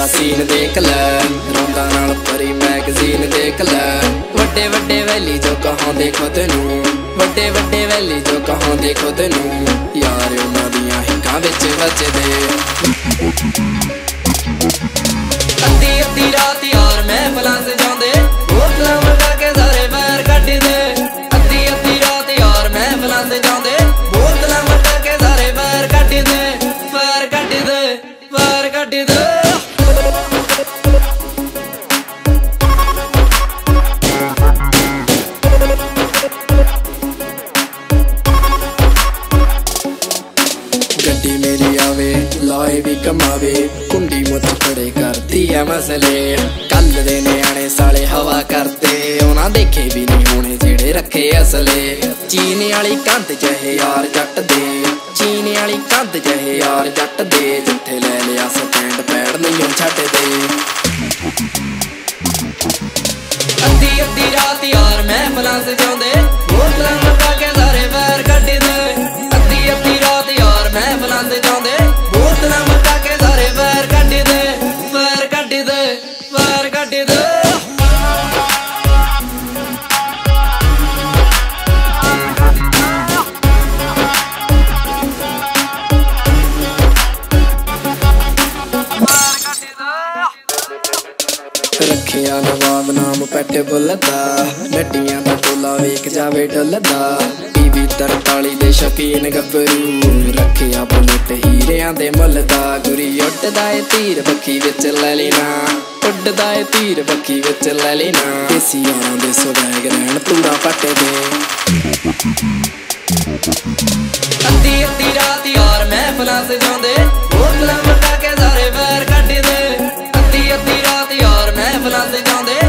ਦਾ scene ਦੇਖ ਲੈ, ਰੌਂਦਾ ਨਾਲ ਭਰੀ ਮੈਗਜ਼ੀਨ ਦੇਖ ਲੈ। ਵੱਡੇ ਵੱਡੇ ਵੈਲੀ ਜੋ ਕਹਾਉਂਦੇ ਖੁਦ ਨੂੰ, ਵੱਡੇ ਵੱਡੇ ਵੈਲੀ ਜੋ ਕਹਾਉਂਦੇ ਖੁਦ ਨੂੰ, ਯਾਰ ਉਹਨਾਂ ਦੀਆਂ ਹਿੱਕਾਂ ਵਿੱਚ ਵੱਜਦੇ। ਅੱਧੀ ਅੱਧੀ ਰਾਤ ਯਾਰ ਮਹਿਫਲਾਂ ਸਜਾਉਂਦੇ, ਬੋਤਲਾਂ ਵਗਾ ਕੇ ਸਾਰੇ ਵੈਰ ਕੱਢਦੇ। ਅੱਧੀ ਅੱਧੀ ਰਾਤ ਯਾਰ ਮਹਿਫਲਾਂ ਸਜਾਉਂਦੇ, ਬੋਤਲਾਂ ਵਗਾ ਕੇ ਸਾਰੇ ਵੈਰ ਕੱਢਦੇ। ਵੈਰ ਕੱਢਦੇ, ਵੈਰ ਕੱਢਦੇ। ਗੱਡੀ ਮੇਰੀ ਆਵੇ ਲਾਏ ਵੀ ਕਮਾਵੇ, ਕੁੰਡੀ ਮੁੱਛ ਖੜੇ ਕਰਦੀ ਐ ਮਸਲੇ। ਕੱਲ ਦੇ ਨਿਆਣੇ ਸਾਲੇ ਹਵਾ ਕਰਦੇ, ਉਹਨਾਂ ਦੇਖੇ ਵੀ ਨਹੀਂ ਹੋਣੇ ਜਿਹੜੇ ਰੱਖੇ ਅਸਲੇ। ਚੀਨ ਵਾਲੀ ਕੰਧ ਜਿਹੇ ਯਾਰ ਜੱਟ ਦੇ, ਚੀਨ ਵਾਲੀ ਕੰਧ ਜਿਹੇ ਯਾਰ ਜੱਟ ਦੇ, ਜਿੱਥੇ ਲੈ ਲਿਆ ਸਟੈਂਡ ਪੈੜ ਨਹੀਂ ਛੱਡਦੇ। ਅੱਧੀ ਅੱਧੀ ਰਾਤ ਯਾਰ ਮਹਿਫਲਾਂ ਸਜਾਉਂਦੇ, ਬੋਤਲਾਂ ਵਗਾ ਕੇ ਸਾਰੇ ਵੈਰ ਕੱਢਦੇ। ਅੱਧੀ ਅੱਧੀ ਰਾਤ ਯਾਰ ਮਹਿਫਲਾਂ ਸਜਾਉਂਦੇ, ਬੋਤਲਾਂ ਵਗਾ ਕੇ ਸਾਰੇ ਵੈਰ ਕੱਢਦੇ। ਵੈਰ ਕੱਢਦੇ, ਵੈਰ ਕੱਢਦੇ। ਰੱਖਿਆ ਨਵਾਬ ਨਾਮ ਪੈਟ ਬੁੱਲਦਾ, ਨੱਡੀਆਂ ਦਾ ਟੋਲਾ ਵੇਖ ਜਾਵੇ ਡੁੱਲਦਾ। ਟੀਵੀ 43 ਦੇ ਸ਼ੌਕੀਨ ਗੱਭਰੂ, ਰੱਖਿਆ ਬੁਲਟ ਹੀਰਿਆਂ ਦੇ ਮੁੱਲ ਦਾ। ਗੁਰੀ ਉੱਡਦਾ ਏ ਤੀਰ ਬੱਖੀ ਵਿੱਚ ਲੈ ਲੈਣਾ, ਉੱਡਦਾ ਏ ਤੀਰ ਬੱਖੀ ਵਿੱਚ ਲੈ ਲੈਣਾ। ਦੇਸੀ ਯਾਰਾਂ ਦੇ ਸਵੈਗ ਰਹਿਣ ਪੂਰਾ ਪੱਟੇ ਦੇ। ਅੱਧੀ ਅੱਧੀ ਰਾਤ ਯਾਰ ਮਹਿਫਲਾਂ ਸਜਾਉਂਦੇ, ਬੋਤਲਾਂ ਵਗਾ ਕੇ ਸਾਰੇ ਵੈਰ ਕੱਢਦੇ। ਅੱਧੀ ਅੱਧੀ ਰਾਤ ਯਾਰ ਮਹਿਫਲਾਂ ਸਜਾਉਂਦੇ,